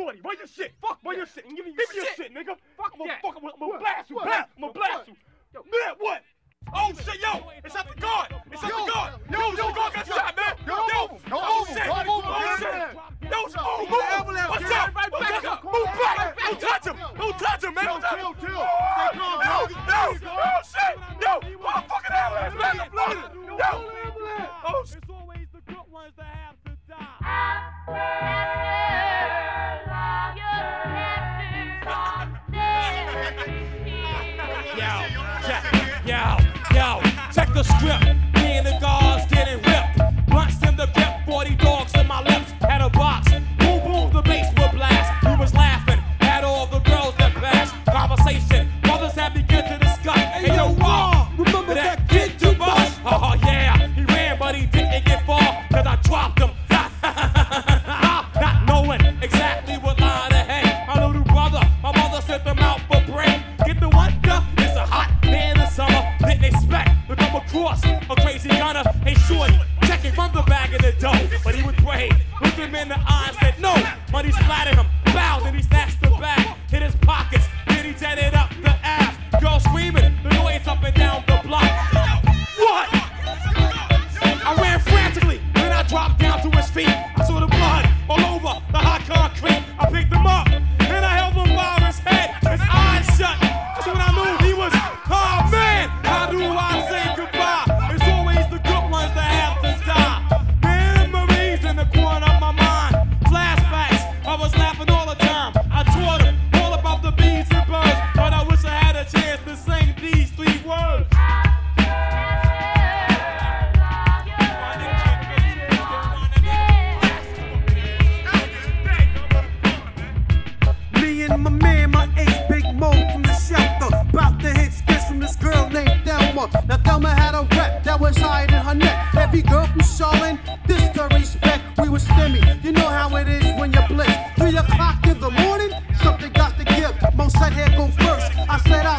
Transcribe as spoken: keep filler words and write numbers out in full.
forty. Run your shit. Fuck. Run your shit. Give me your shit, nigga. Fuck I'm that. gonna fuck. I'm gonna blast you. Blast. I'm gonna blast you. Yo, man, what? Oh shit, yo! It's at the guard! It's at the guard! Yo, yo, the guard got shot, man! Yo, yo! Oh shit! Oh shit! Yo, oh, move! Watch out! Watch out! Move back! Don't touch him! Don't touch him, man! Don't touch him! Yo! Yo! Yo! Shit! Yo! Motherfucking ambulance, man! Yo! Oh shit! It's always the good ones that have to die. Yo, check, yo, yo, check the script. Me and the guards getting ripped. Blunts in the grip, forty dogs in my lips. Had a box, boom boom, the bass would blast. We was laughing at all the girls that passed. Conversation, mothers had begun to discuss. Hey yo, Raw, remember that kid to bus? Oh yeah, he ran but he didn't get far, cause I dropped him. Not knowing exactly what line to hang. My little brother, my mother sent them out for break. Get the wonder, it's a hot day in the summer. Didn't expect to come across a crazy gunner. Hey shorty, check it from the bag of the dough. But he was brave, looked him in the eye and said no. Money splattered him, bowed and he snatched the bag. Hit his pockets, then he jetted up the ass. Girl screaming, the noise up and down the block. What? I ran frantically, then I dropped down to his feet. I saw the blood all over the hot concrete. I picked him up, and I held him by his head, his eyes shut. That's when I knew he was, oh man, how do I say goodbye? It's always the good ones that have to die. Memories in the corner of my mind, flashbacks, I was laughing all the time. I taught him all about the bees and birds, but I wish I had a chance to sing these three words. Me and my man, my ace, Big Mo from the shelter, bout to hit skits from this girl named Thelma. Now Thelma had a rep that was higher than her neck. Every girl from Charlotte, this to respect. We was stimmy, you know how it is when you blitz. Three o'clock in the morning, something got to give. Mo said, here go first. I said, I